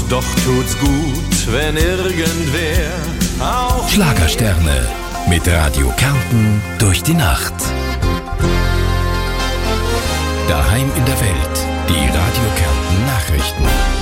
doch tut's gut, wenn irgendwer auch Schlagersterne mit Radio Kärnten durch die Nacht. Daheim in der Welt, die Radio Kärnten Nachrichten.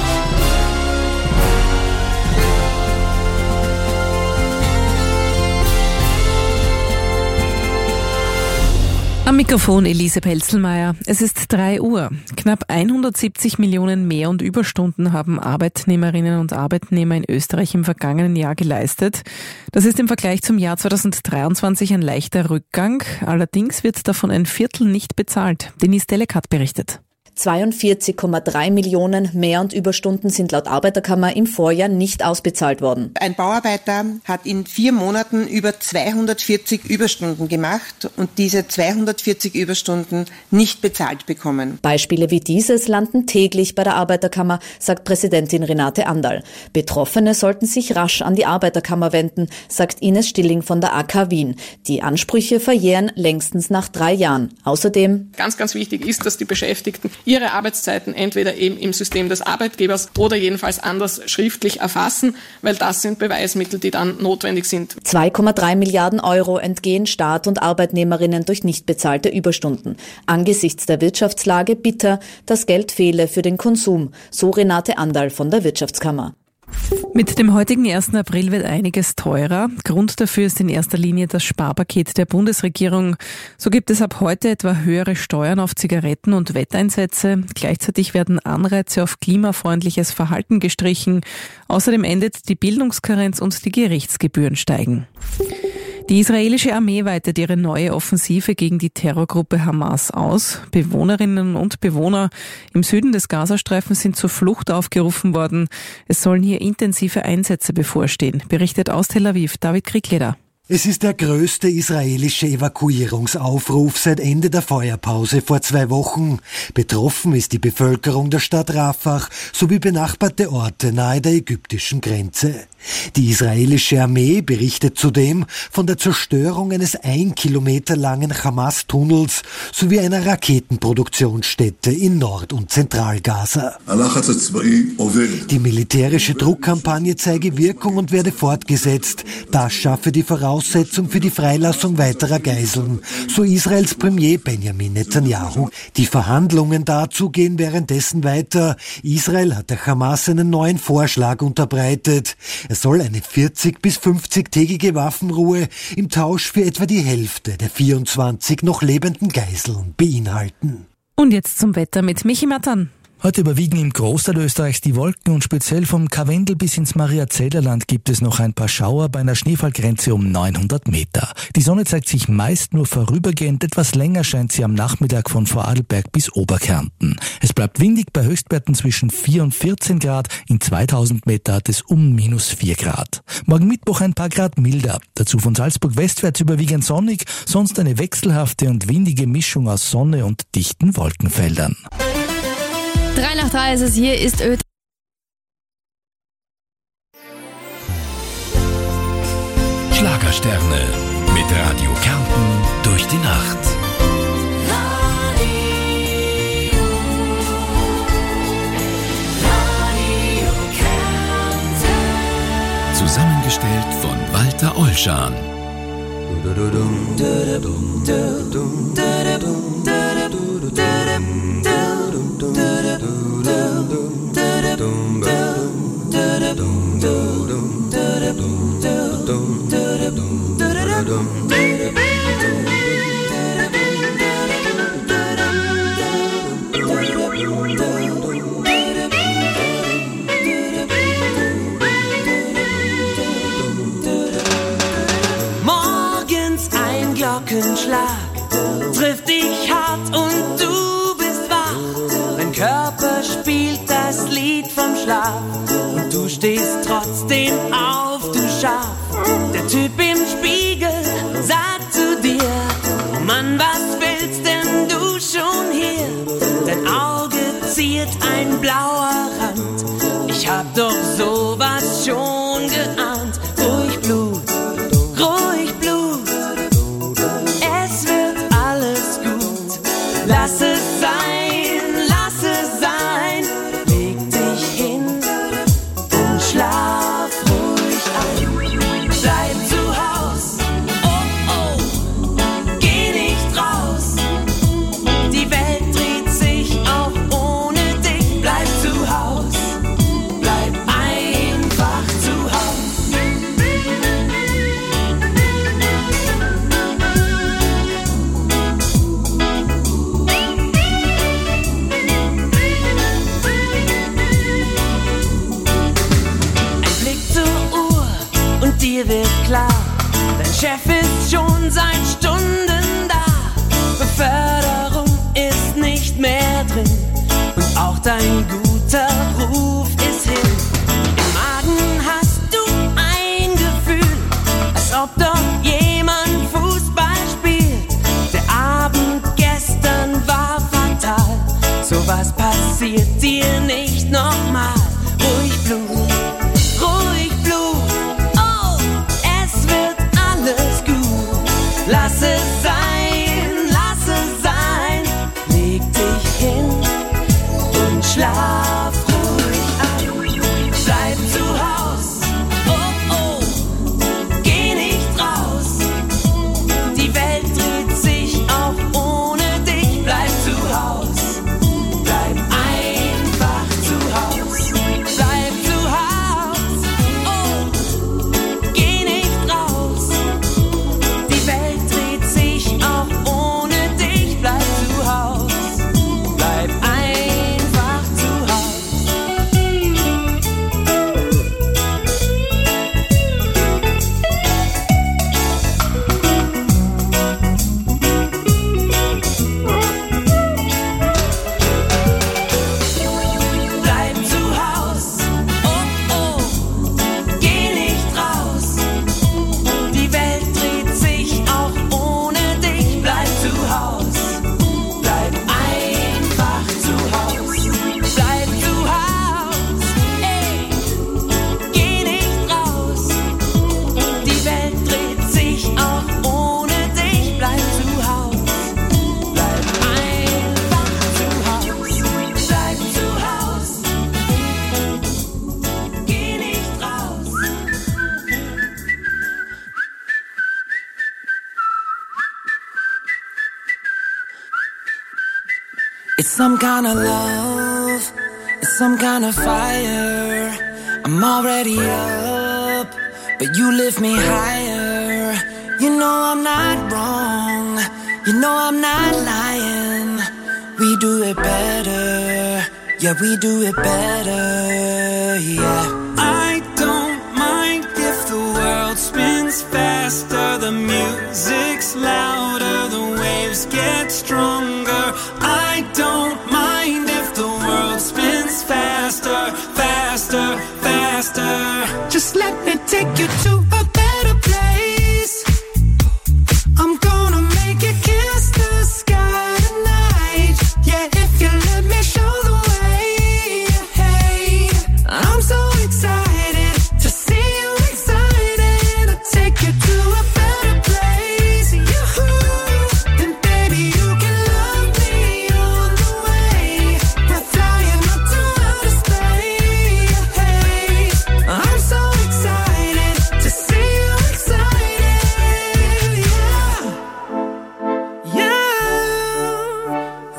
Am Mikrofon Elise Pelzelmeier. Es ist 3 Uhr. Knapp 170 Millionen Mehr- und Überstunden haben Arbeitnehmerinnen und Arbeitnehmer in Österreich im vergangenen Jahr geleistet. Das ist im Vergleich zum Jahr 2023 ein leichter Rückgang. Allerdings wird davon ein Viertel nicht bezahlt. Denise Delekat berichtet. 42,3 Millionen Mehr- und Überstunden sind laut Arbeiterkammer im Vorjahr nicht ausbezahlt worden. Ein Bauarbeiter hat in 4 Monaten über 240 Überstunden gemacht und diese 240 Überstunden nicht bezahlt bekommen. Beispiele wie dieses landen täglich bei der Arbeiterkammer, sagt Präsidentin Renate Anderl. Betroffene sollten sich rasch an die Arbeiterkammer wenden, sagt Ines Stilling von der AK Wien. Die Ansprüche verjähren längstens nach 3 Jahren. Außerdem ganz wichtig ist, dass die Beschäftigten ihre Arbeitszeiten entweder eben im System des Arbeitgebers oder jedenfalls anders schriftlich erfassen, weil das sind Beweismittel, die dann notwendig sind. 2,3 Milliarden Euro entgehen Staat und Arbeitnehmerinnen durch nicht bezahlte Überstunden. Angesichts der Wirtschaftslage bitter, das Geld fehle für den Konsum, so Renate Anderl von der Wirtschaftskammer. Mit dem heutigen 1. April wird einiges teurer. Grund dafür ist in erster Linie das Sparpaket der Bundesregierung. So gibt es ab heute etwa höhere Steuern auf Zigaretten und Wetteinsätze. Gleichzeitig werden Anreize auf klimafreundliches Verhalten gestrichen. Außerdem endet die Bildungskarenz und die Gerichtsgebühren steigen. Die israelische Armee weitet ihre neue Offensive gegen die Terrorgruppe Hamas aus. Bewohnerinnen und Bewohner im Süden des Gazastreifens sind zur Flucht aufgerufen worden. Es sollen hier intensive Einsätze bevorstehen, berichtet aus Tel Aviv David Kriegleder. Es ist der größte israelische Evakuierungsaufruf seit Ende der Feuerpause vor 2 Wochen. Betroffen ist die Bevölkerung der Stadt Rafah sowie benachbarte Orte nahe der ägyptischen Grenze. Die israelische Armee berichtet zudem von der Zerstörung eines 1 Kilometer langen Hamas-Tunnels sowie einer Raketenproduktionsstätte in Nord- und Zentralgaza. Die militärische Druckkampagne zeige Wirkung und werde fortgesetzt. Das schaffe die Voraussetzung für die Freilassung weiterer Geiseln, so Israels Premier Benjamin Netanyahu. Die Verhandlungen dazu gehen währenddessen weiter. Israel hat der Hamas einen neuen Vorschlag unterbreitet. Es soll eine 40- bis 50-tägige Waffenruhe im Tausch für etwa die Hälfte der 24 noch lebenden Geiseln beinhalten. Und jetzt zum Wetter mit Michi Mattern. Heute überwiegen im Großteil Österreichs die Wolken und speziell vom Karwendel bis ins Mariazellerland gibt es noch ein paar Schauer bei einer Schneefallgrenze um 900 Meter. Die Sonne zeigt sich meist nur vorübergehend, etwas länger scheint sie am Nachmittag von Vorarlberg bis Oberkärnten. Es bleibt windig bei Höchstwerten zwischen 4 und 14 Grad, in 2000 Meter hat es um -4 Grad. Morgen Mittwoch ein paar Grad milder, dazu von Salzburg westwärts überwiegend sonnig, sonst eine wechselhafte und windige Mischung aus Sonne und dichten Wolkenfeldern. 3 nach 3 ist es, hier ist Ö. Schlagersterne mit Radio Kärnten durch die Nacht. Radio Kärnten. Zusammengestellt von Walter Olschan. Morgens ein Glockenschlag trifft dich hart und du bist wach. Dein Körper spielt das Lied vom Schlaf und du stehst trotzdem auf, du Schaf. Der Typ im Spiegel sagt zu dir: Mann, was willst denn du schon hier? Dein Auge ziert ein blauer Rand. Ich hab doch sowas schon geahnt. Ruhig Blut, ruhig Blut. Es wird alles gut. Lass es sein, lass es sein. Leg dich hin, Chef ist schon seit Stunden da. Beförderung ist nicht mehr drin und auch dein guter Ruf ist hin. Im Magen hast du ein Gefühl, als ob dort jemand Fußball spielt. Der Abend gestern war fatal, sowas passiert dir nicht nochmal. Ruhig Blut, oh, es wird alles gut. Lass es sein, leg dich hin und schlaf ruhig ein. Bleib zu Haus, oh, geh nicht raus. Die Welt dreht sich auch ohne dich. Bleib zu Haus, bleib einfach zu Haus. Bleib zu Haus, oh, geh nicht raus. Die Welt dreht sich auch ohne dich. Bleib zu Haus, bleib einfach zu Haus. Bleib zu Haus, oh, geh nicht raus. Die Welt dreht sich auch ohne dich. Bleib zu Haus, bleib einfach zu Haus. Bleib zu Haus, ey, geh nicht raus. Die Welt dreht sich auch ohne dich. Bleib zu Haus, bleib einfach zu Haus. Bleib zu Haus, geh nicht raus. It's some kind of love, it's some kind of fire. I'm already up, but you lift me higher. You know I'm not wrong, you know I'm not lying. We do it better, yeah, we do it better, yeah. I don't mind if the world spins faster, the music's louder, the waves get stronger. I don't mind if the world spins faster, faster, faster. Just let me take you to a better place. I'm gonna make you kiss the sky tonight. Yeah, if you let me show the way. Hey, I'm so excited to see you excited. I'll take you to a better place. Then baby you can love me on the way. We're flying up to outer space. Hey, I'm so excited to see you excited. Yeah,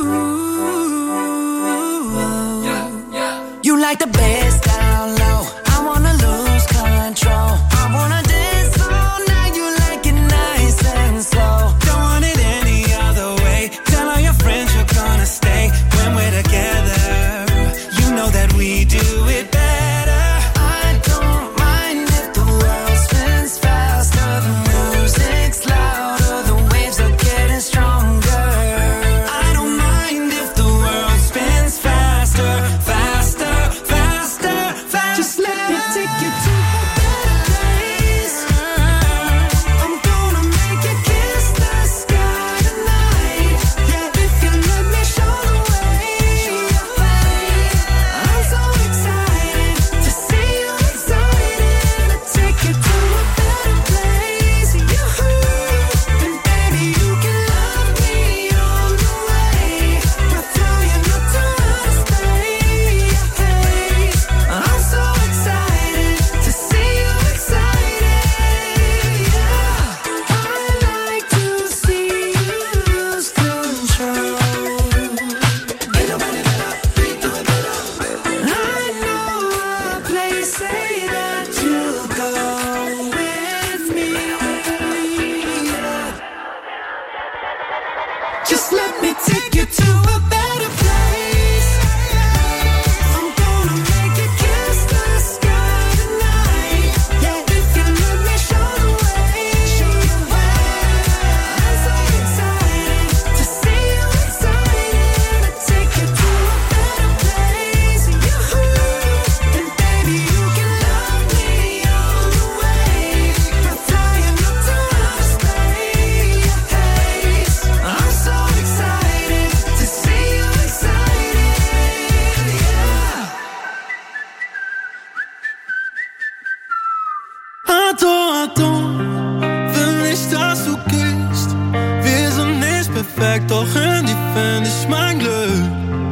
you like the bass down low. I wanna lose control. I wanna dance all night. You like it nice and slow. Don't want it any other way. Tell all your friends you're gonna stay when we're together. You know that we do it better. I don't mind if the world spins faster, the music's louder, the waves are getting stronger. I don't mind if the world spins faster, faster, faster, faster. Just let me take you to a better place. I'm gonna make you kiss the sky tonight. Yeah, if you let me show the way. I'm so excited to see you excited. I'll take you to a better place. Then baby you can love me on the way. We're flying up to outer space. I'm so excited to see you excited. Yeah, I like to see you lose control. Ain't nobody better, we do it better. I know a place, say that you'll go with me. Just let me take you to a better place. I'm gonna make you kiss the sky tonight. Yeah, if you let me show the way. Attends, will nicht, dass du gehst. Wir sind nicht perfekt, doch inwiefern ich mein Glück.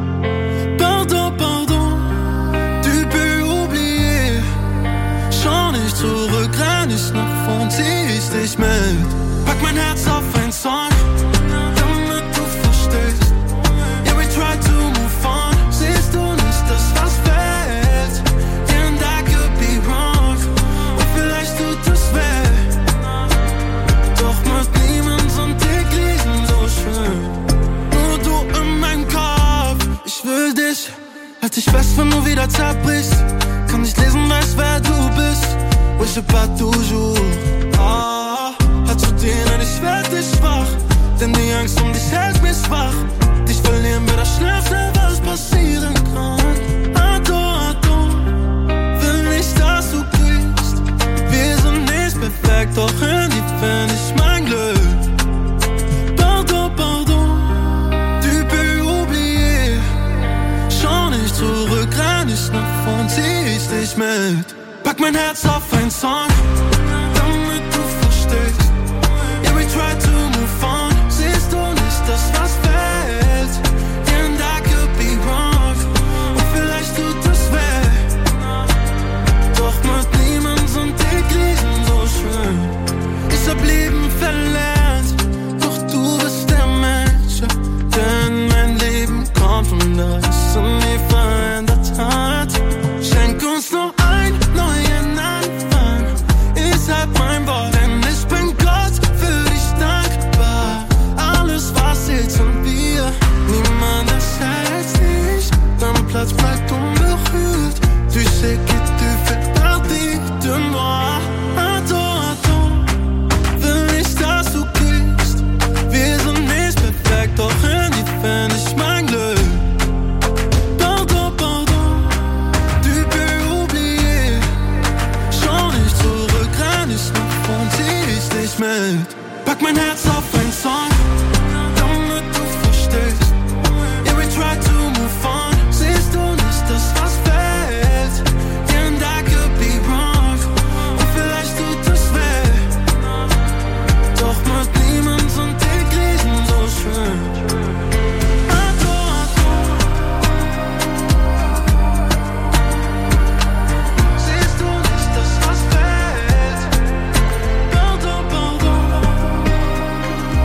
Pardon, tu peux oublier. Schau nicht zurück, renn nicht nach vorn, zieh ich dich mit. Pack mein Herz auf ein Song, damit du verstehst. Yeah, we try to move on. Siehst du nicht, dass was fehlt? And I could be wrong. Und vielleicht tut es weh. Doch mit niemand sind die Krisen so schön. Nur du in meinem Kopf. Ich will dich, halt dich fest, wenn du wieder zerbrichst. Kann nicht lesen, weiß wer du bist. Oui, je pas toujours. Halt zu denen, ich werd dich schwach. Denn die Angst um dich hält mich wach. Dich verlieren wird das Schnellste, was passieren kann. Attends, will nicht, dass du gehst. Wir sind nicht perfekt, doch inwiefern ich mein Glück. Pardon, tu peux oublier. Schau nicht zurück, renn nicht nach vorn, zieh ich dich mit. Pack mein Herz auf ein Song, damit du verstehst. Yeah, we try to move on. Siehst du nicht, dass was fehlt? And I could be wrong. Und vielleicht tut es weh. Doch mit niemand sind die Krisen so schön. Ich hab Leben verlernt, doch du bist der Mensch. Denn mein Leben kommt von das, was nie verändert hat. Schenk uns noch ein neuen Anfang. Ich hab mein Wort, denn ich bin Gott für dich dankbar. Alles was jetzt sind wir, niemand erschätzt dich. Dein Platz bleibt unberührt. Tu sais que tu fais partie de moi. Attends, will nicht, dass du gehst. Wir sind nicht perfekt, doch inwiefern ich mein Glück. Pardon, tu peux oublier. Schau nicht zurück, renn nicht nach vorn, zieh ich dich mit. Pack mein Herz auf ein Song, damit du verstehst. Yeah, we try to move on. Siehst du nicht, dass was fehlt? And I could be wrong. Und vielleicht tut es weh. Doch mit niemand sind die Krisen so schön. Attends, siehst du nicht, dass was fehlt? Pardon,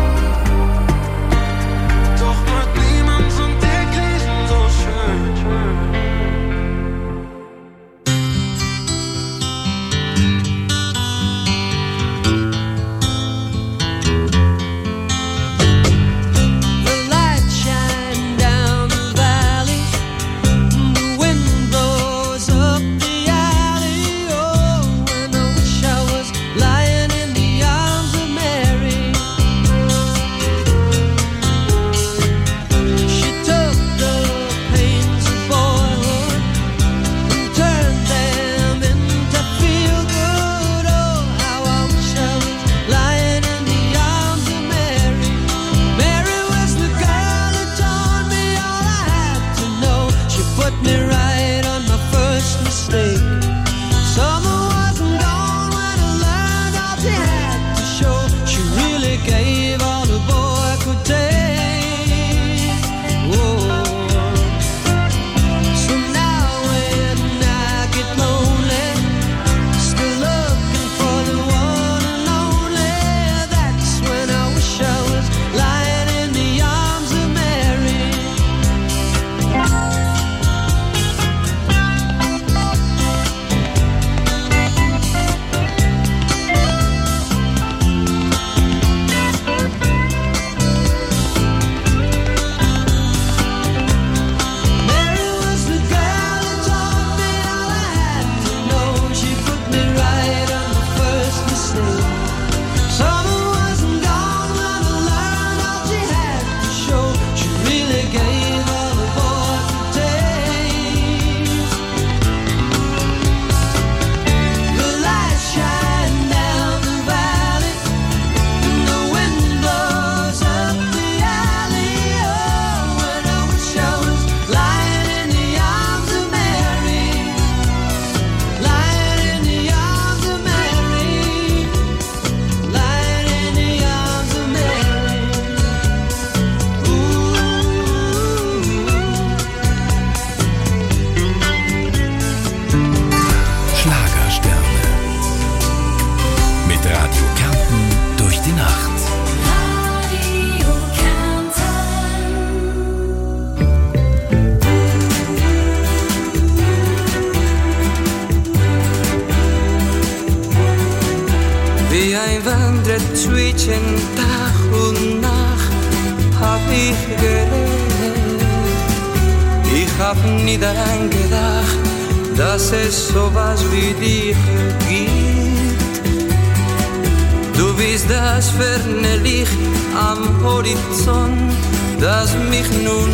unsere zwischen Tag und Nacht hab ich gelebt. Ich hab nie daran gedacht, dass es sowas wie dich gibt. Du bist das ferne Licht am Horizont, das mich nun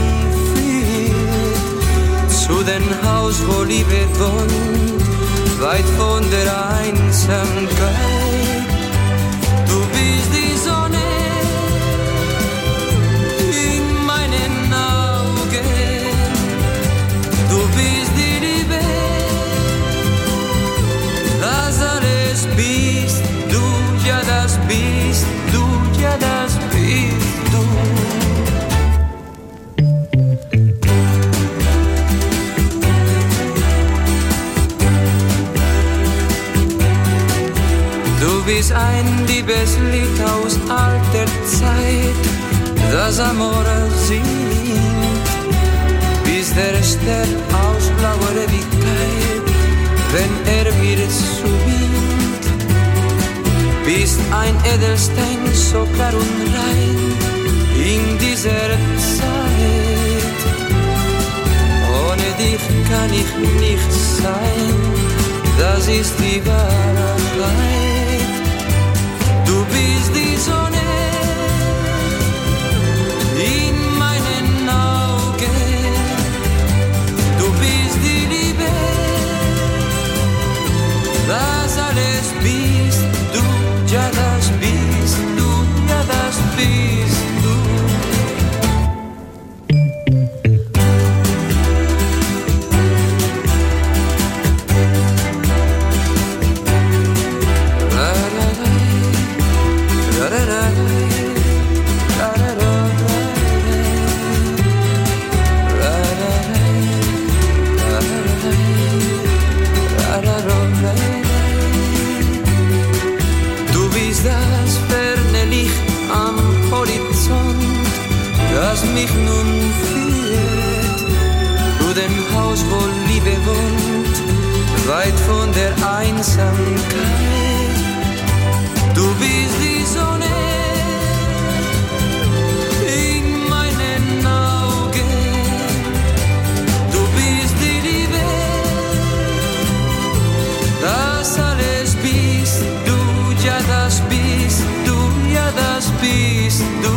führt zu dem Haus, wo Liebe wohnt, weit von der Einsamkeit. Du bist die Sonne in meinen Augen, du bist die Liebe, das alles bist du, ja das bist du, ja das bist du. Du bist ein Liebeslied aus alter Zeit, das Amor singt, bist der Stern aus blauer Ewigkeit, wenn mir zuwinkt, bist ein Edelstein so klar und rein in dieser Zeit. Ohne dich kann ich nicht sein, das ist die Wahrheit. Du bist die Sonne in meinen Augen, du bist die Liebe, das alles bist du, ja das bist du, ja das bist du. Du bist das ferne Licht am Horizont, das mich nun führt zu dem Haus, wo Liebe wohnt, weit von der Einsamkeit. Du bist die Sonne in meinen Augen, du bist die Liebe, das alles bist du, ja das bist du, ja das bist du.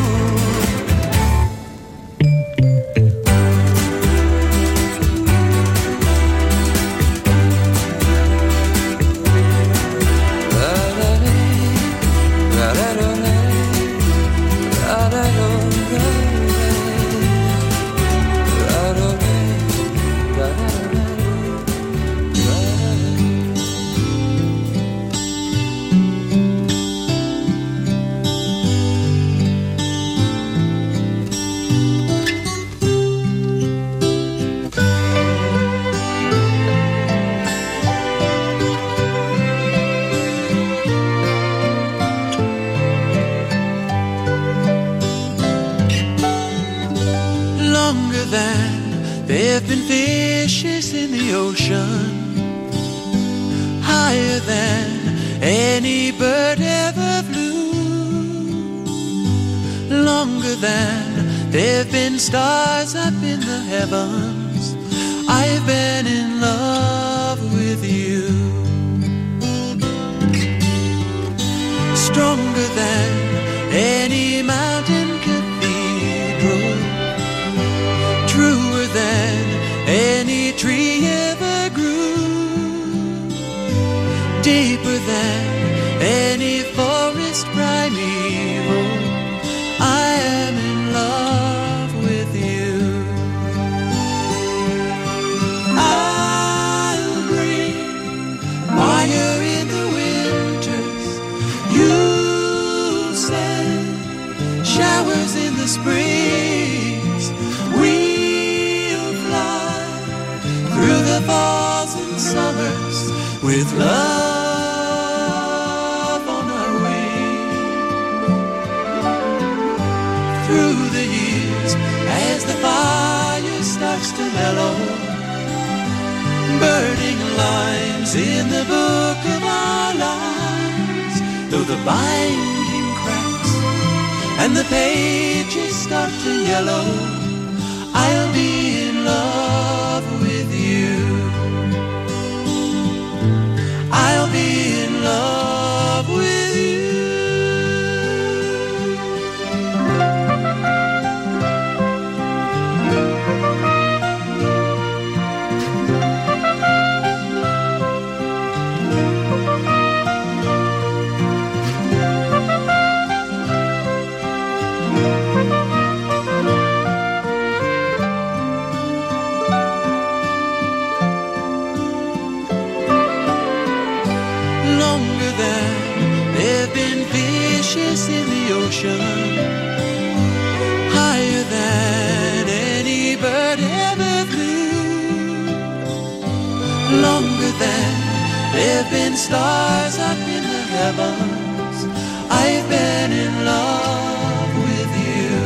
There've been fishes in the ocean, higher than any bird ever flew, longer than there've been stars up in the heavens. I've been in love with you, stronger than any mountain cathedral, truer than any tree ever grew, deeper than any forest primeval. I am in love with you. I'll bring fire in the winters, you'll send showers in the springs. Through the falls and summers with love on our wings. Through the years as the fire starts to mellow, burning lines in the book of our lives. Though the binding and the pages start to yellow, I'll be in love with you. I'll be in love with you. In the ocean, higher than any bird ever flew, longer than there've been stars up in the heavens. I've been in love with you.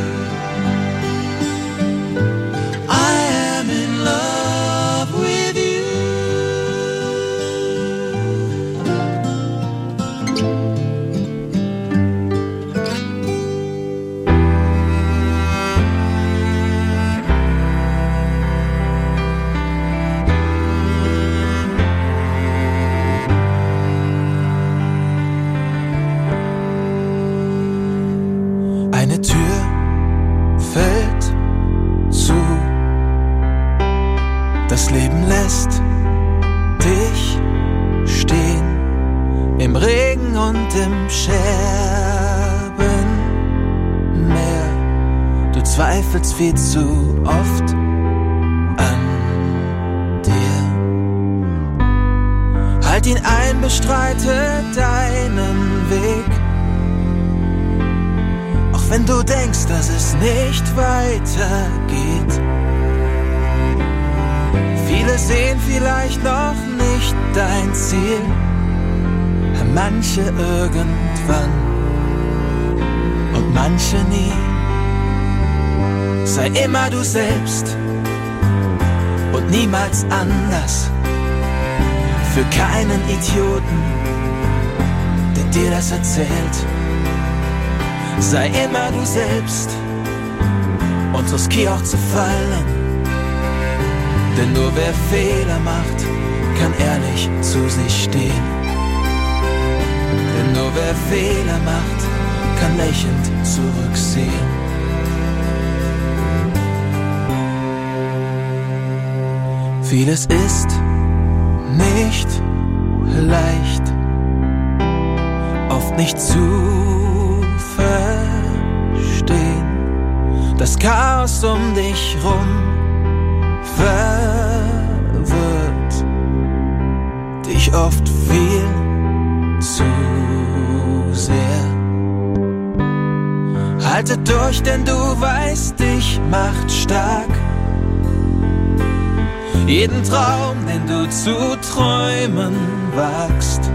I am in love with you. Eine Tür fällt zu, das Leben lässt dich stehen, im Regen und im Scherbenmeer. Du zweifelst viel zu oft an dir. Halt ihn ein, bestreite deinen Weg, wenn du denkst, dass es nicht weitergeht. Viele sehen vielleicht noch nicht dein Ziel, manche irgendwann und manche nie. Sei immer du selbst und niemals anders. Für keinen Idioten, der dir das erzählt. Sei immer du selbst und riskier auch zu fallen. Denn nur wer Fehler macht, kann ehrlich zu sich stehen. Denn nur wer Fehler macht, kann lächelnd zurücksehen. Vieles ist nicht leicht, oft nicht zu verstehen. Das Chaos um dich rum verwirrt dich oft viel zu sehr. Halte durch, denn du weißt, dich macht stark. Jeden Traum, den du zu träumen wagst.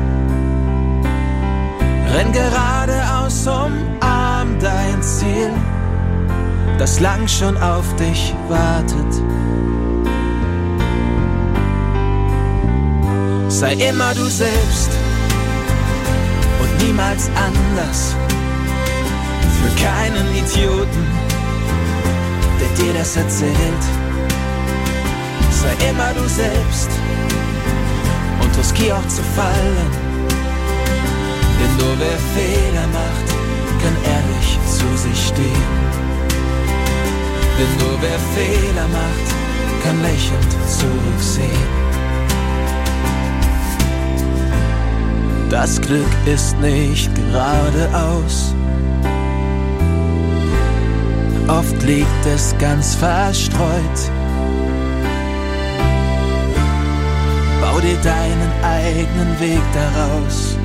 Renn geradeaus, umarm dein Ziel, das lang schon auf dich wartet. Sei immer du selbst und niemals anders. Für keinen Idioten, der dir das erzählt. Sei immer du selbst und riskier auch zu fallen. Denn nur wer Fehler macht, kann ehrlich zu sich stehen. Denn nur wer Fehler macht, kann lächelnd zurücksehen. Das Glück ist nicht geradeaus. Oft liegt es ganz verstreut. Bau dir deinen eigenen Weg daraus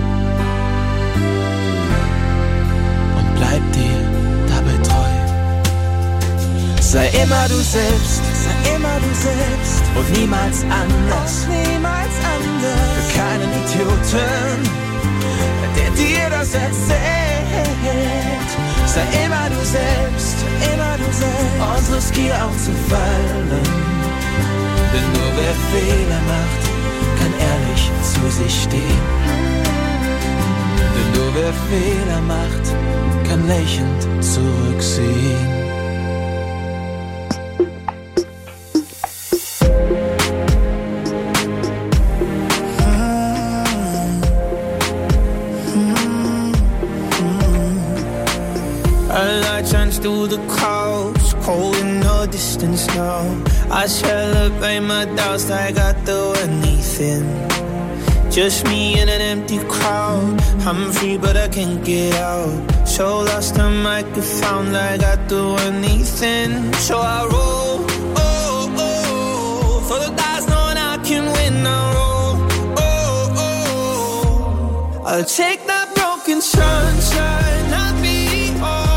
und bleib dir dabei treu. Sei immer du selbst, sei immer du selbst und niemals anders, niemals anders. Für keinen Idioten, der dir das erzählt. Sei immer du selbst und riskier auch zu fallen. Denn nur wer Fehler macht, kann ehrlich zu sich stehen. Denn nur wer Fehler macht, kann dann lächelnd zurücksehen. Turns through the clouds, cold in the distance now. I celebrate my doubts like I do anything. Just me in an empty crowd. I'm free but I can't get out. So lost I might get found like I do anything. So I roll, oh, oh, for the dice knowing I can win. I roll, oh, oh, I'll take that broken sunshine, I'll be all.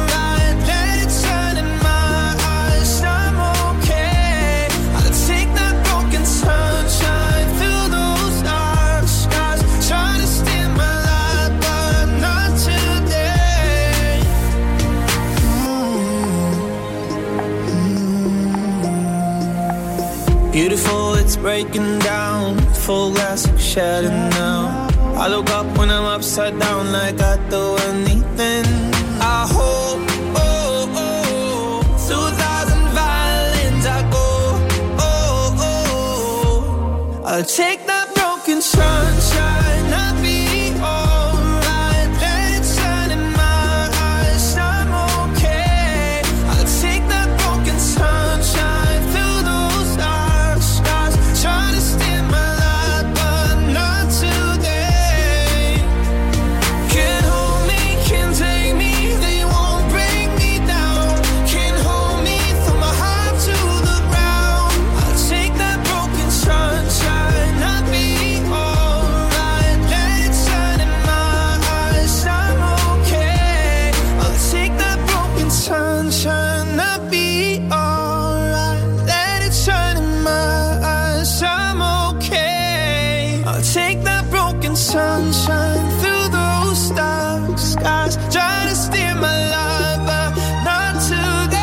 Beautiful, it's breaking down. Full glass of shattered now. I look up when I'm upside down like I do anything. I hope, oh, oh, through 1,000 violins I go, oh, oh, I'll take that broken sunshine, I'll be alright. Let it shine in my eyes, I'm okay. I'll take that broken sunshine through those eyes. Trying to steal my life, but not today. Can't hold me, can't take me, they won't bring me down. Can't hold me from my heart to the ground. I'll take that broken sunshine, I'll be alright. Let it shine in my eyes, I'm okay. I'll take that broken sunshine, I'll be alright. Let it shine in my eyes, I'm okay. I'll take that broken sunshine through those dark skies. Trying to steer my life, but not today.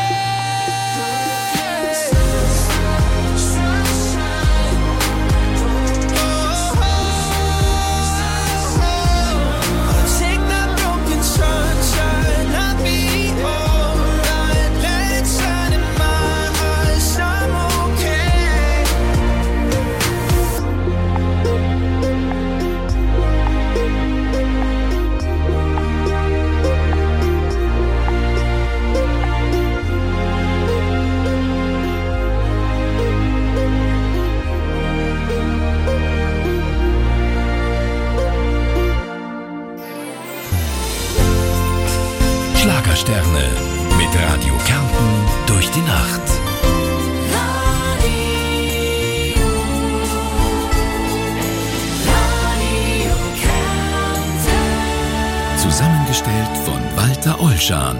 I'll take that broken sunshine, I'll be alright. Let it shine in my eyes, I'm okay. Schlagersterne mit Radio Kärnten durch die Nacht. Zusammengestellt von Walter Ollschan.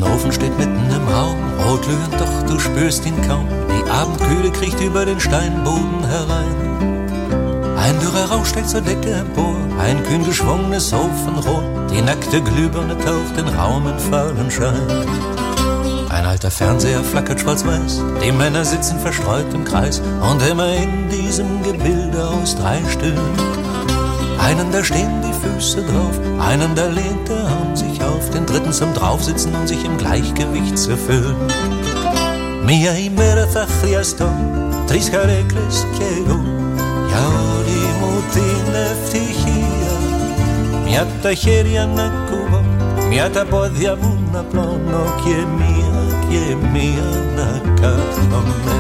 Ofen steht mitten im Raum, rot glühend, doch du spürst ihn kaum. Die Abendkühle kriecht über den Steinboden herein. Ein dürrer Rauch steigt zur Decke empor, ein kühn geschwungenes Ofenrohr. Die nackte Glühbirne taucht den Raum in fahlen Schein. Ein alter Fernseher flackert schwarz-weiß, die Männer sitzen verstreut im Kreis. Und immer in diesem Gebilde aus 3 Stühlen. Einen, da stehen die Füße drauf, einen, da lehnt der Arm sich auf, den dritten zum Draufsitzen und sich im Gleichgewicht zu fühlen. Mia imera thachriasto, triskarekles kiego, yaoli mutine ftichia, miata cheria na kubo, miata podia muna plono, kie mia na katome.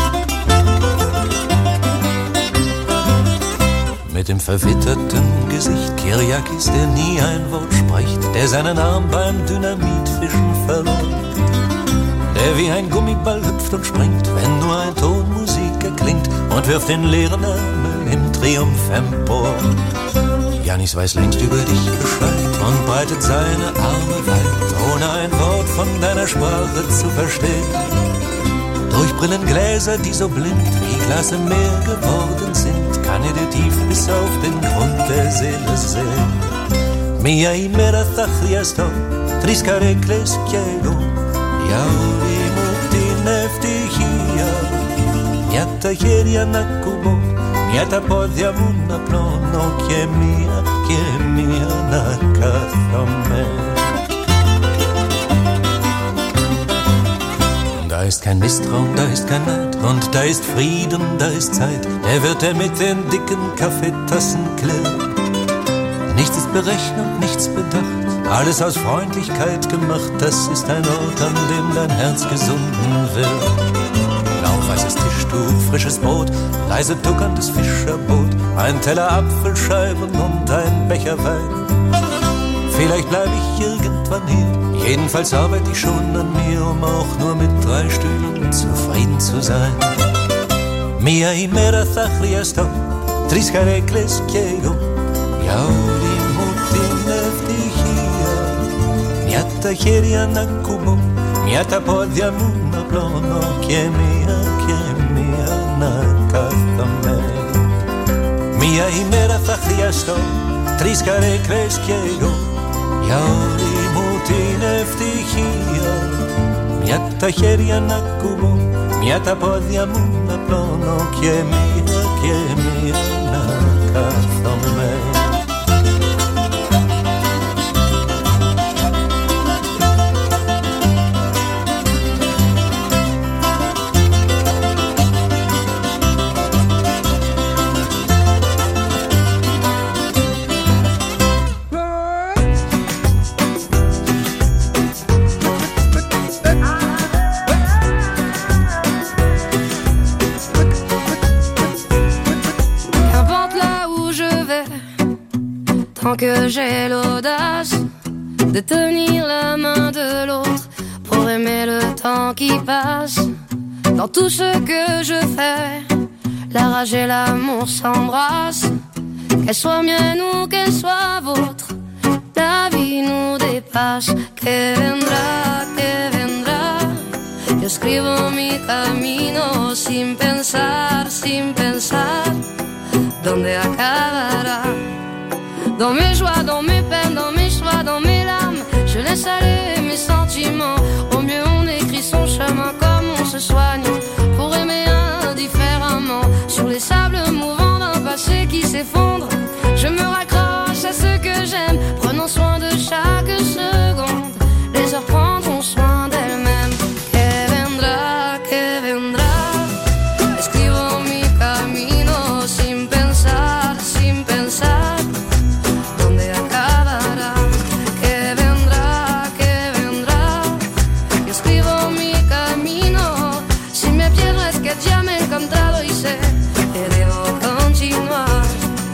Mit dem verwitterten Gesicht Kyriakis, der nie ein Wort spricht, der seinen Arm beim Dynamitfischen verlor, der wie ein Gummiball hüpft und springt, wenn nur ein Ton Musik erklingt, und wirft den leeren Ärmel im Triumph empor. Janis weiß längst über dich Bescheid und breitet seine Arme weit, ohne ein Wort von deiner Sprache zu verstehen. Durch Brillengläser, die so blind wie Glas im Meer geworden sind, kann er dir tief bis auf den Grund der Seele sehen. Mia imera thachriasto, triskarekles kiego, yaoli mutine ftichia, miata cheria na kubo, miata podia muna plono, kie mia na kathome. Da ist kein Misstrauen, da ist kein Neid, und da ist Frieden, da ist Zeit, der wird er mit den dicken Kaffeetassen klären. Nichts ist berechnet, nichts bedacht, alles aus Freundlichkeit gemacht, das ist ein Ort, an dem dein Herz gesunden wird. Blau-weißes Tischtuch, frisches Brot, leise tuckerndes Fischerboot, ein Teller Apfelscheiben und ein Becher Wein. Vielleicht bleib ich irgendwann hier, jedenfalls arbeite ich schon an mir, um auch nur mit 3 Stühlen zufrieden zu sein. Mia imera thachriasto, triskarekles kiego, yaoli mutine ftichia, miata cheria na kubo, miata podia muna plono, kie mia na kathome. Mia imera thachriasto, triskarekles kiego, yaoli mutine ftichia, miata cheria na kubo, miata podia muna plono, kie mia na kathome. Tant que j'ai l'audace de tenir la main de l'autre pour aimer le temps qui passe. Dans tout ce que je fais, la rage et l'amour s'embrassent. Qu'elle soit mienne ou qu'elle soit vôtre, la vie nous dépasse. Que vendrá, yo escribo mi camino sin pensar, ¿dónde acabará? Dans mes joies, dans mes peines, dans mes choix, dans mes larmes, je laisse aller mes sentiments. Au mieux on écrit son chemin comme on se soigne, pour aimer indifféremment. Sur les sables mouvants d'un passé qui s'effondre, je me raccroche à ce que j'aime, prenant soin de chaque seconde. Les heures prendront soin d'elles-mêmes. Que vendrá, escribo mi camino sin pensar, ¿dónde acabará? Que vendrá, yo escribo mi camino. Si me pierdo es que ya me he encontrado y sé que debo continuar.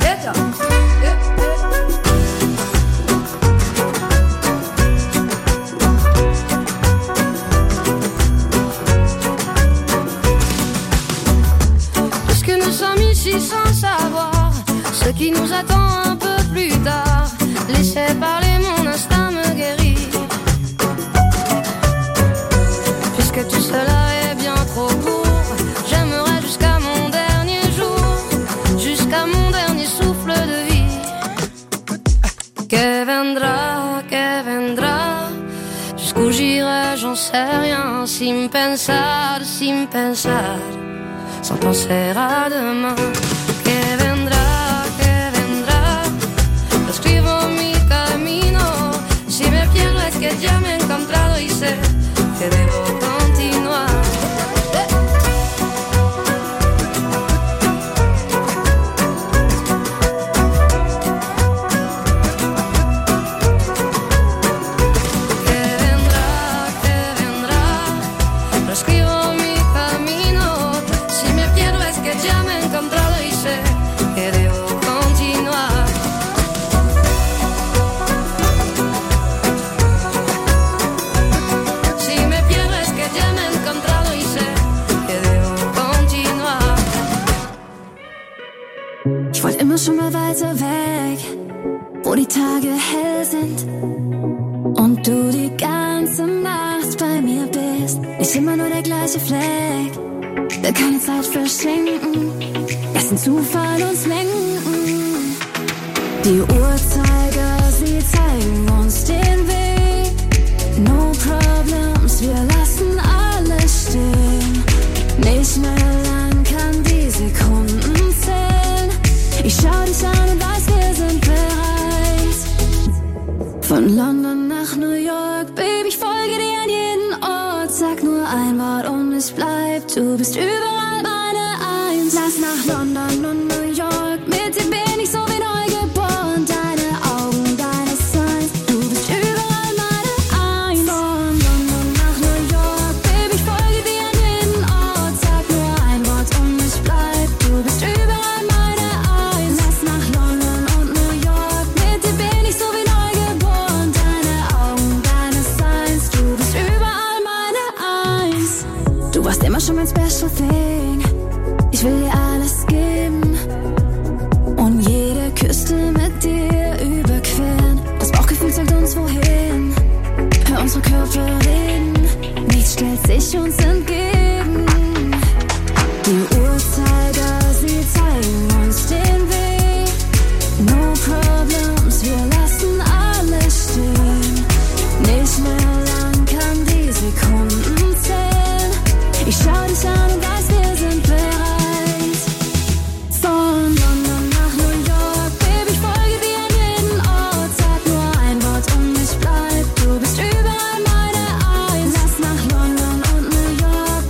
Puisque nous sommes ici sans savoir ce qui nous attend un peu plus tard, laissez parler, mon instinct me guérit. sais rien, sin pensar, sans penser à demain. Que vendrá, lo escribo en mi camino. Si me pierdo es que ya me he encontrado y sé que debo continuar. Schon mal weiter weg, wo die Tage hell sind und du die ganze Nacht bei mir bist. Nicht immer nur der gleiche Fleck, will keine Zeit verschenken, lassen Zufall uns lenken. Die Uhrzeiger, sie zeigen uns den Weg. No problems, wir lassen alles stehen. Nicht mehr lang kann die Sekunden zählen. Ich schau dich an und weiß, wir sind bereit. Von London nach New York, Baby, ich folge dir an jeden Ort. Sag nur ein Wort und ich bleib, du bist überall meine Eins. Lass nach London und New York, mit dir bin ich so wie neugeboren. Deine Augen, deine Signs, du bist überall meine Eins. Von London nach New York, Baby, ich folge dir an jeden Ort. Sag nur ein Wort und ich bleib, du bist überall meine Eins. Lass nach London und New York, mit dir bin ich so wie neugeboren. Deine Augen, deine Signs, du bist überall meine Eins. Du warst immer schon mein Special Thing, ich will dir alles geben und jede Küste mit dir überqueren. Das Bauchgefühl zeigt uns wohin, hör unsere Körper reden, nichts stellt sich uns entgegen. Die Uhrzeiger, sie zeigen uns den Weg. No problems, wir lassen alles stehen. Nicht mehr lang kann die Sekunden zählen. Ich schau dich an und weiß, wir sind bereit. Von London nach New York, Baby, ich folge dir an jeden Ort. Sag nur ein Wort und ich bleib, du bist überall meine Eins. Lass nach London und New York,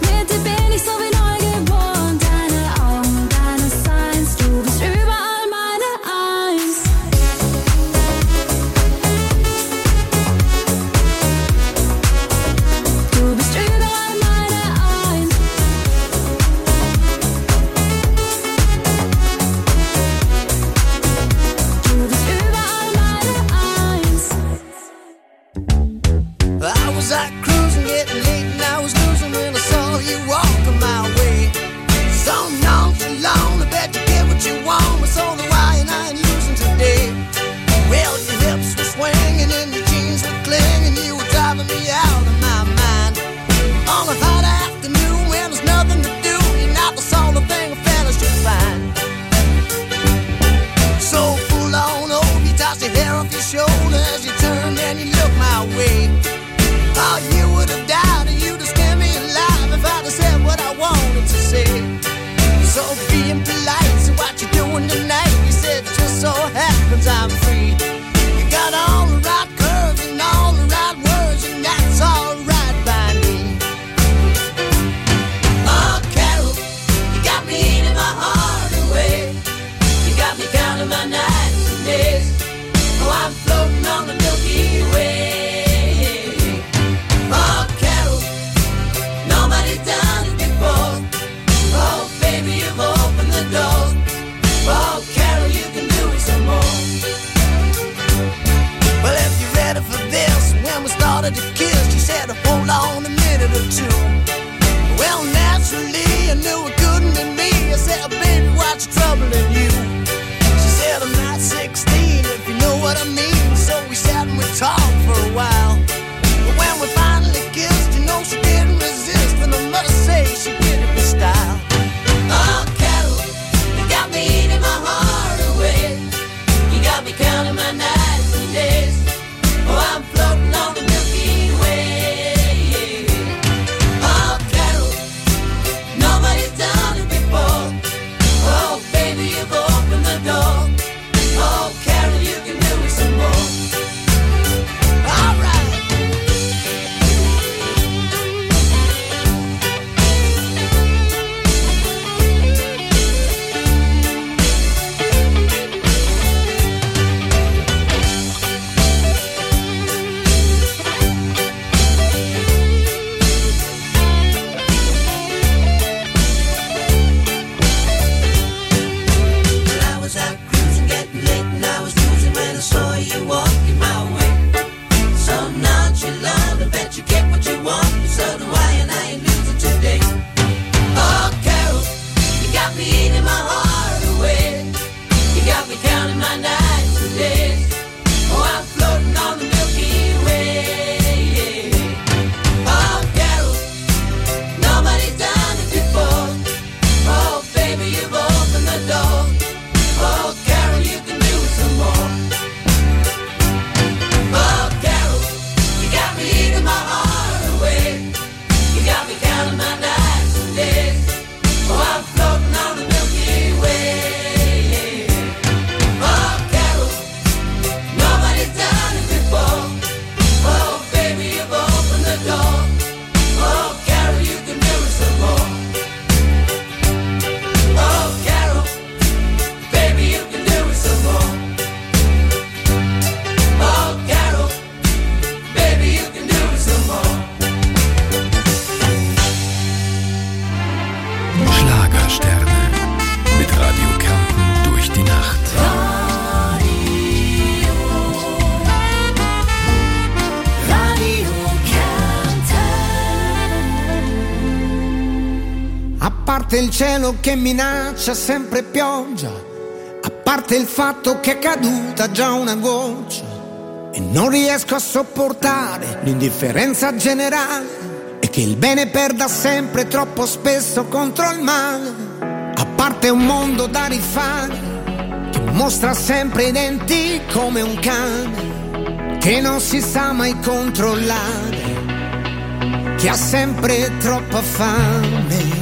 parte il cielo che minaccia sempre pioggia, a parte il fatto che è caduta già una goccia, e non riesco a sopportare l'indifferenza generale, e che il bene perda sempre troppo spesso contro il male, a parte un mondo da rifare che mostra sempre i denti come un cane che non si sa mai controllare, che ha sempre troppa fame.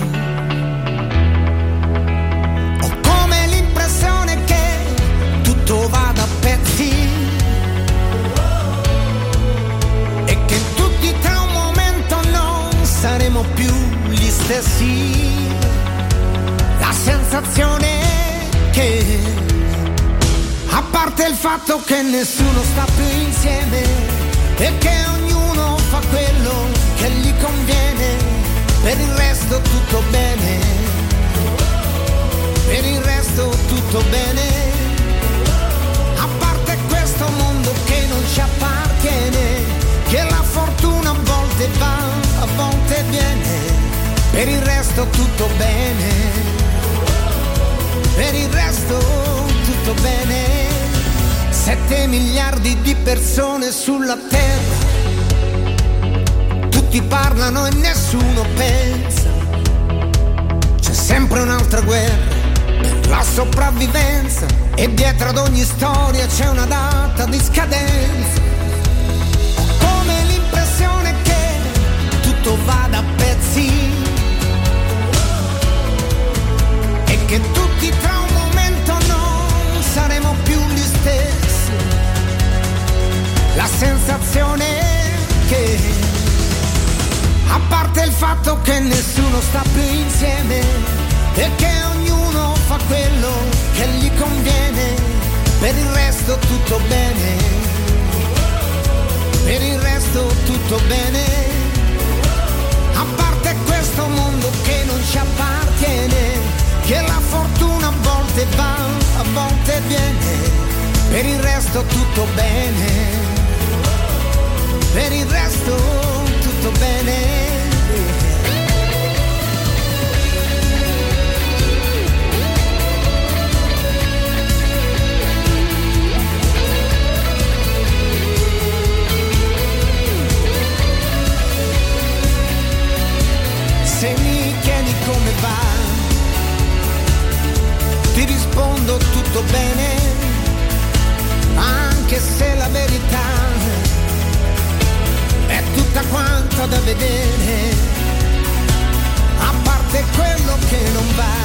Ho come l'impressione che tutto vada a pezzi e che tutti tra un momento non saremo più gli stessi. La sensazione è che, a parte il fatto che nessuno sta più insieme e che ognuno fa quello che gli conviene, per il resto tutto bene, per il resto tutto bene, a parte questo mondo che non ci appartiene, che la fortuna a volte va, a volte viene, per il resto tutto bene, per il resto tutto bene. 7 miliardi di persone sulla terra, tutti parlano e nessuno pensa, c'è sempre un'altra guerra per la sopravvivenza, e dietro ad ogni storia c'è una data di scadenza. Ho come l'impressione che tutto vada a pezzi e che tutti tra un momento non saremo più gli stessi. La sensazione è che, a parte il fatto che nessuno sta più insieme e che ognuno fa quello che gli conviene, per il resto tutto bene, per il resto tutto bene, a parte questo mondo che non ci appartiene, che la fortuna a volte va, a volte viene, per il resto tutto bene, per il resto tutto bene. Se mi chiedi come va, ti rispondo tutto bene, anche se la verità è tutta quanta da vedere, a parte quello che non va,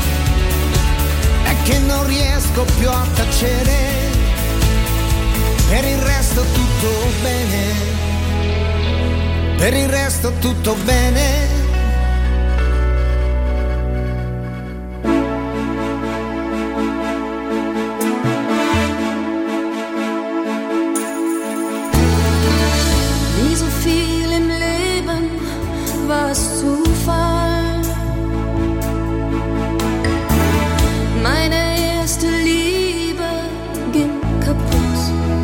è che non riesco più a tacere, per il resto tutto bene, per il resto tutto bene. Zufall. Meine erste Liebe ging kaputt,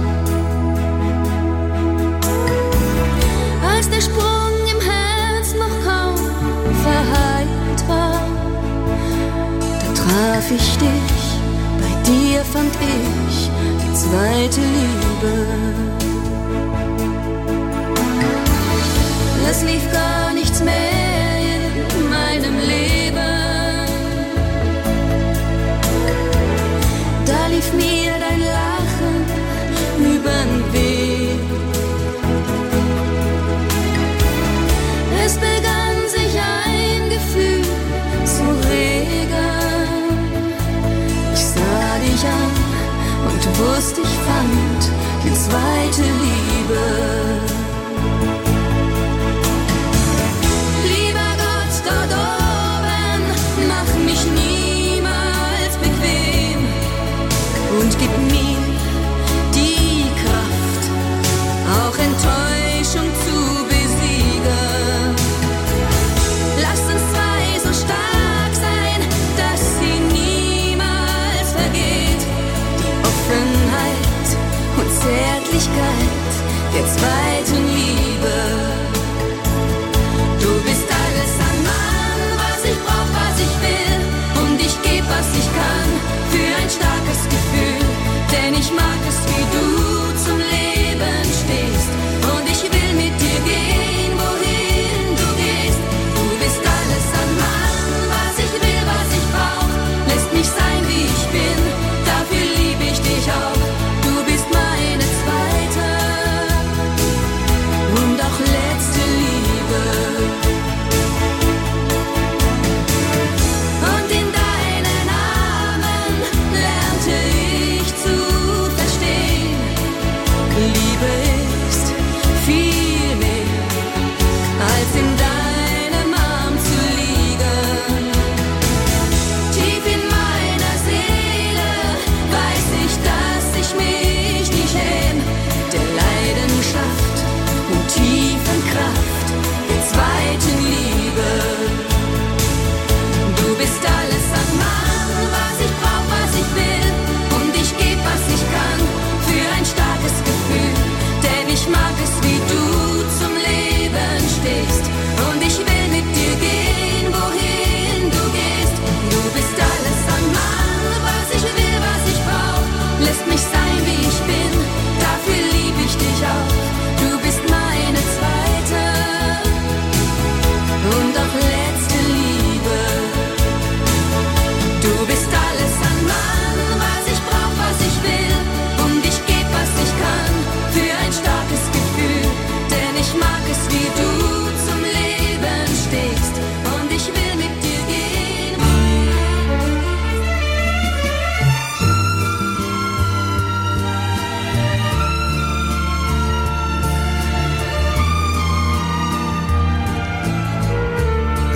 als der Sprung im Herz noch kaum verheilt war. Da traf ich dich, bei dir fand ich die zweite Liebe. Es lief gar nichts mehr in meinem Leben. Da lief mir dein Lachen übern Weg. Es begann sich ein Gefühl zu regen. Ich sah dich an und wusste, ich fand die zweite Liebe. Und gib mir die Kraft, auch Enttäuschung zu besiegen. Lass uns zwei so stark sein, dass sie niemals vergeht. Die Offenheit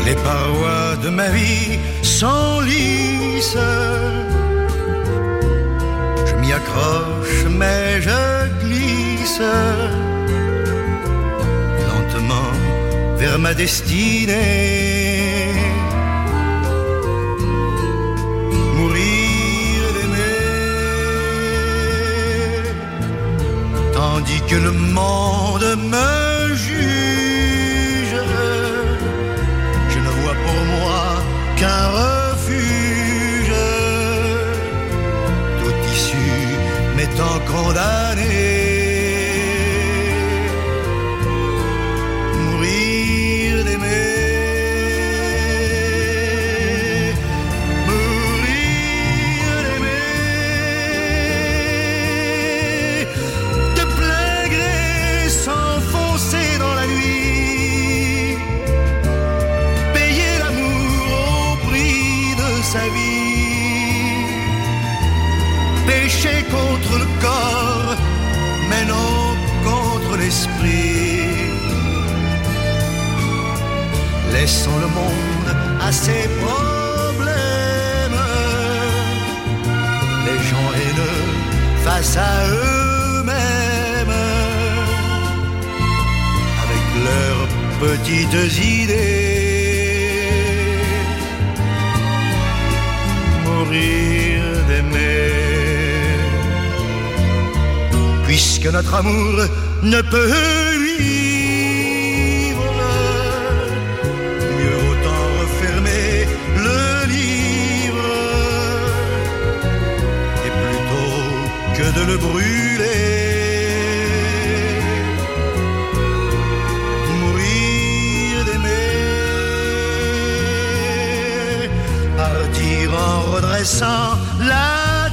Les parois de ma vie s'enlissent. Je m'y accroche mais je glisse lentement vers ma destinée. Mourir d'aimer, tandis que le monde me juge. Je ne vois pour moi qu'un refuge, tout issu m'étant condamné. Pécher contre le corps, mais non contre l'esprit. Laissons le monde à ses problèmes, les gens haineux face à eux-mêmes, avec leurs petites idées. Mourir d'aimer, puisque notre amour ne peut vivre, mieux autant refermer le livre, et plutôt que de le brûler, mourir d'aimer, partir en redressant la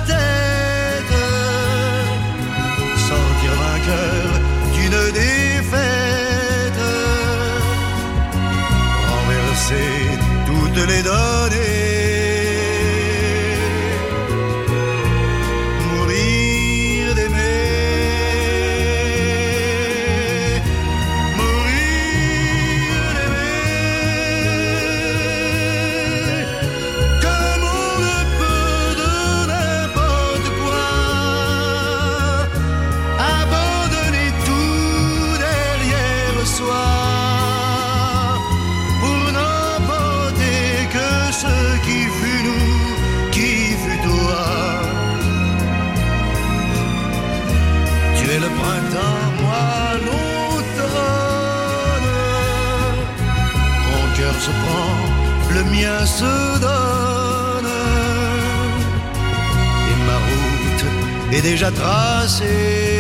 d'une défaite, renverser toutes les données, mourir d'aimer, mourir d'aimer, que le monde peut de n'importe quoi. Pour n'emporter que ce qui fut nous, qui fut toi. Tu es le printemps, moi l'automne. Mon cœur se prend, le mien se donne, et ma route est déjà tracée.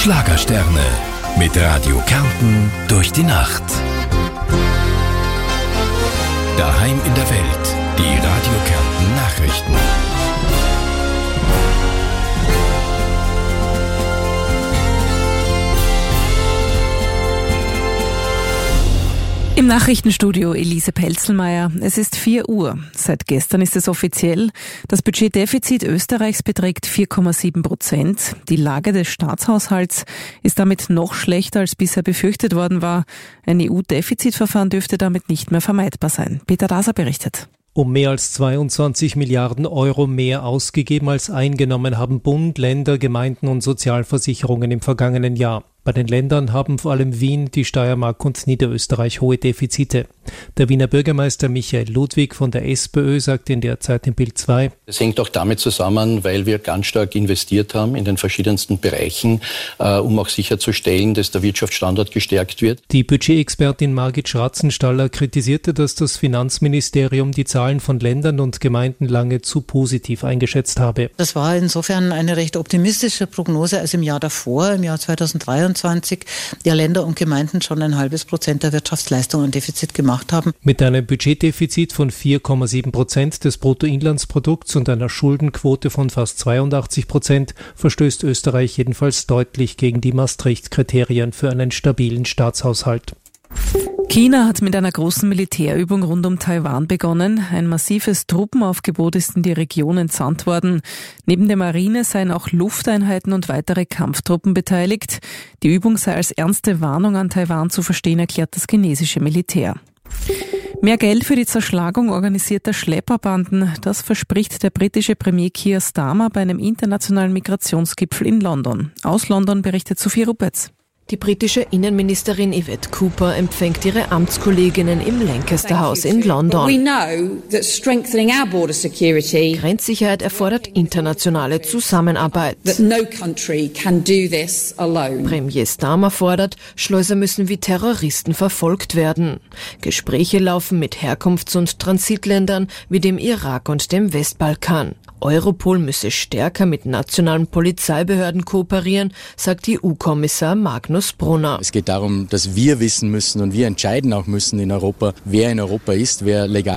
Schlagersterne mit Radio Kärnten durch die Nacht. Daheim in der Welt, die Radio Kärnten Nachrichten. Im Nachrichtenstudio Elise Pelzelmeier. Es ist 4 Uhr. Seit gestern ist es offiziell. Das Budgetdefizit Österreichs beträgt 4,7%. Die Lage des Staatshaushalts ist damit noch schlechter, als bisher befürchtet worden war. Ein EU-Defizitverfahren dürfte damit nicht mehr vermeidbar sein. Peter Daser berichtet. Um mehr als 22 Milliarden Euro mehr ausgegeben als eingenommen haben Bund, Länder, Gemeinden und Sozialversicherungen im vergangenen Jahr. Bei den Ländern haben vor allem Wien, die Steiermark und Niederösterreich hohe Defizite. Der Wiener Bürgermeister Michael Ludwig von der SPÖ sagt in der Zeit im Bild 2: Es hängt auch damit zusammen, weil wir ganz stark investiert haben in den verschiedensten Bereichen, um auch sicherzustellen, dass der Wirtschaftsstandort gestärkt wird. Die Budgetexpertin Margit Schratzenstaller kritisierte, dass das Finanzministerium die Zahlen von Ländern und Gemeinden lange zu positiv eingeschätzt habe. Das war insofern eine recht optimistische Prognose als im Jahr davor, im Jahr 2023. Ja, Länder und Gemeinden schon 0,5% der Wirtschaftsleistung an Defizit gemacht haben. Mit einem Budgetdefizit von 4,7% des Bruttoinlandsprodukts und einer Schuldenquote von fast 82% verstößt Österreich jedenfalls deutlich gegen die Maastricht-Kriterien für einen stabilen Staatshaushalt. China hat mit einer großen Militärübung rund um Taiwan begonnen. Ein massives Truppenaufgebot ist in die Region entsandt worden. Neben der Marine seien auch Lufteinheiten und weitere Kampftruppen beteiligt. Die Übung sei als ernste Warnung an Taiwan zu verstehen, erklärt das chinesische Militär. Mehr Geld für die Zerschlagung organisierter Schlepperbanden, das verspricht der britische Premier Keir Starmer bei einem internationalen Migrationsgipfel in London. Aus London berichtet Sophie Ruppertz. Die britische Innenministerin Yvette Cooper empfängt ihre Amtskolleginnen im Lancaster House in London. Grenzsicherheit erfordert internationale Zusammenarbeit. Premier Starmer fordert, Schleuser müssen wie Terroristen verfolgt werden. Gespräche laufen mit Herkunfts- und Transitländern wie dem Irak und dem Westbalkan. Europol müsse stärker mit nationalen Polizeibehörden kooperieren, sagt EU-Kommissar Magnus Brunner. Es geht darum, dass wir wissen müssen und wir entscheiden auch müssen in Europa, wer in Europa ist, wer legal